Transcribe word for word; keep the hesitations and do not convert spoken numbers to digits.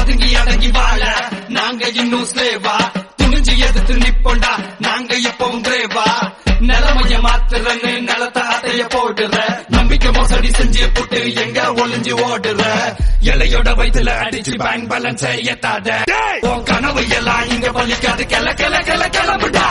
பதுங்கி அடங்கி வாழ நாங்க இன்னும் ஸ்லேவா துணிஞ்சு எதிர்த்து நிப்போண்டா நாங்க இப்பவும் கிரேவா நிலைமைய மாத்துறன்னு நிலத்த அதைய போடுற நம்பிக்கை மோசடி செஞ்சு புட்டு எங்க ஒளிஞ்சு ஓடுற இலையோட வயிற்றுல அடிச்சு பேங்க் பேலன்ஸ் ஏத்தாத உன் கனவு எல்லாம் இங்க பலிக்காது கிள கிள கிள கிளம்புடா